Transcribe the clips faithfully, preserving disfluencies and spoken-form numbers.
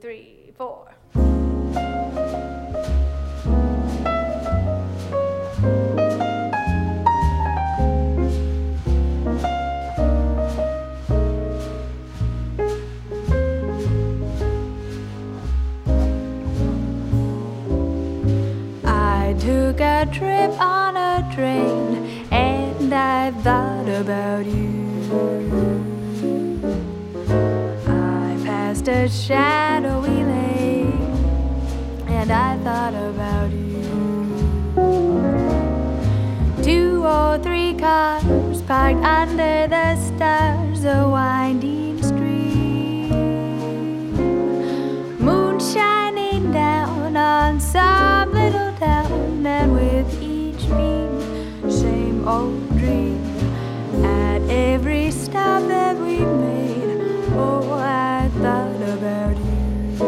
three, four. I took a trip on a train and I thought about you. I passed a shadowy lane and I thought about you. Two or three cars parked under the stars, a winding stream, moon shining down on some little town, and with each beam, same old dream. At every stop that we made, oh, I thought about you.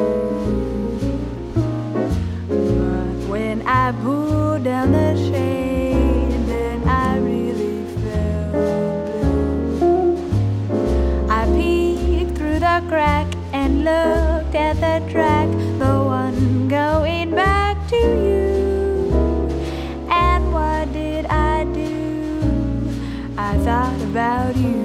But when I pulled down the shade, then I really felt blue. I peeked through the crack and looked at the track, the one going back to you. And what did I do? I thought about you.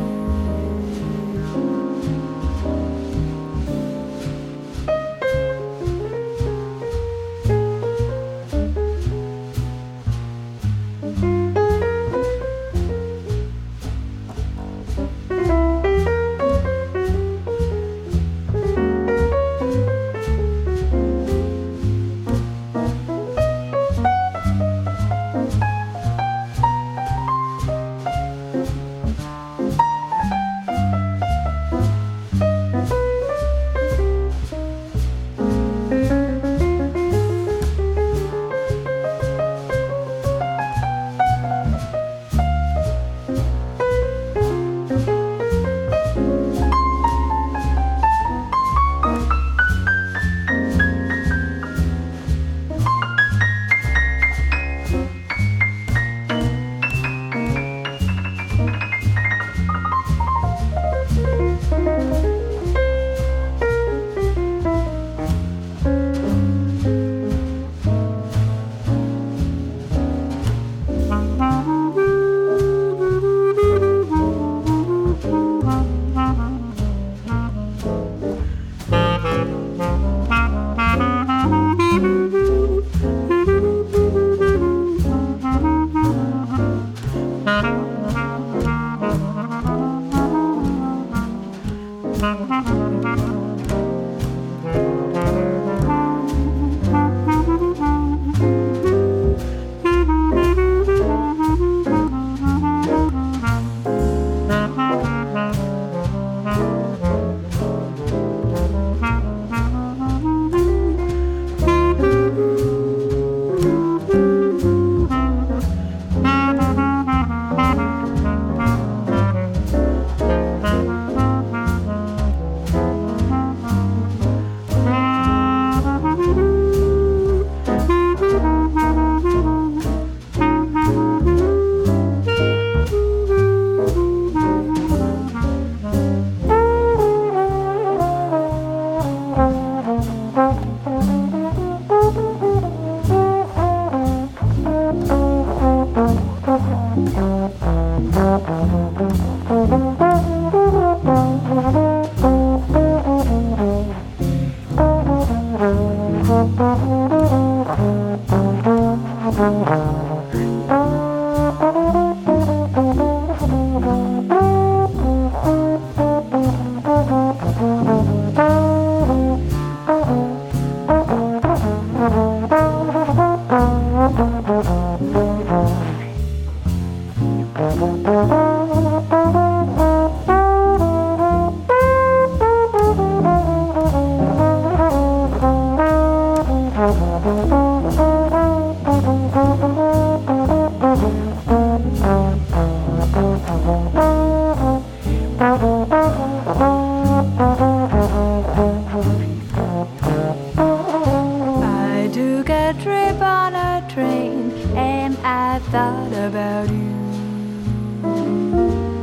I took a trip on a train and I thought about you.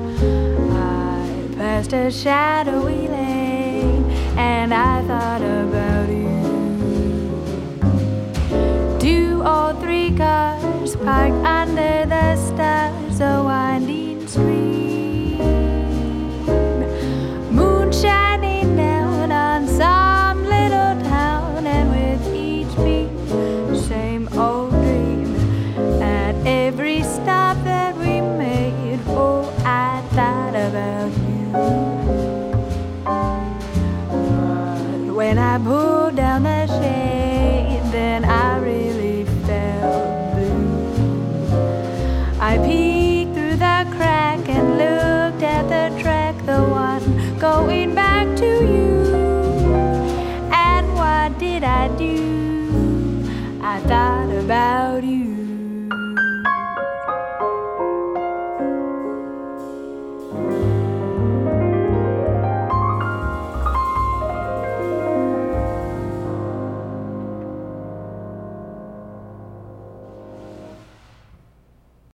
I passed a shadowy lane and I thought about when I pulled down the shade.